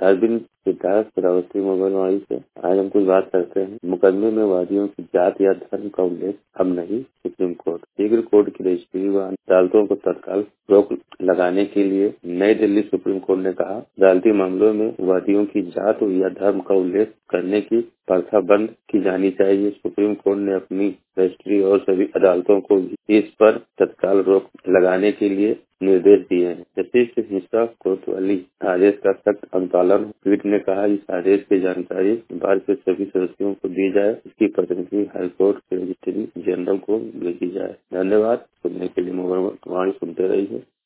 Arvind Siddharth Shravasti mobile Vani से आज हम कुछ बात करते हैं। मुकदमे में वादियों की जात या धर्म का उल्लेख अब नहीं। सुप्रीम कोर्ट शीघ्र कोर्ट की रजिस्ट्री व अदालतों को तत्काल रोक लगाने के लिए नई दिल्ली सुप्रीम कोर्ट ने कहा, अदालती मामलों में वादियों की जात या धर्म का उल्लेख करने की प्रथा बंद की जानी चाहिए। सुप्रीम कोर्ट ने अपनी रजिस्ट्री और सभी अदालतों को इस पर तत्काल रोक लगाने के लिए निर्देश दिए हैं। जस्टिस हिंसा कोतवाली आदेश का सख्त अनुपालन। पीठ ने कहा, इस आदेश की जानकारी बाद के सभी सदस्यों को दी जाए, इसकी प्रतिनिधि हाईकोर्ट के रजिस्ट्री जनरल को भेजी जाए। धन्यवाद। सुनने के लिए मोबाइल वाणी सुनते रहिए।